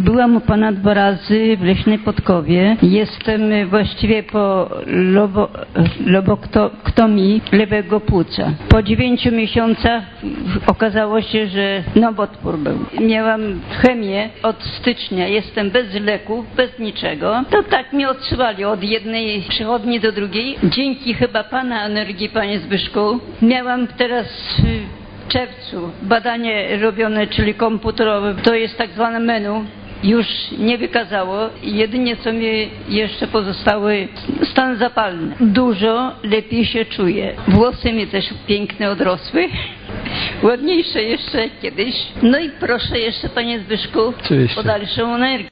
Byłam u pana 2 razy w Leśnej Podkowie. Jestem właściwie po loboktomii lewego płuca. Po 9 miesiącach okazało się, że nowotwór był. Miałam chemię od stycznia. Jestem bez leków, bez niczego. To tak mnie odsyłali od jednej przychodni do drugiej. Dzięki chyba pana energii, panie Zbyszku, miałam teraz w czerwcu badanie robione, czyli komputerowe. To jest tak zwane menu. Już nie wykazało. Jedynie co mi jeszcze pozostały stan zapalny. Dużo lepiej się czuję. Włosy mi też piękne odrosły. Ładniejsze jeszcze kiedyś. No i proszę jeszcze, panie Zbyszku, o dalszą energię.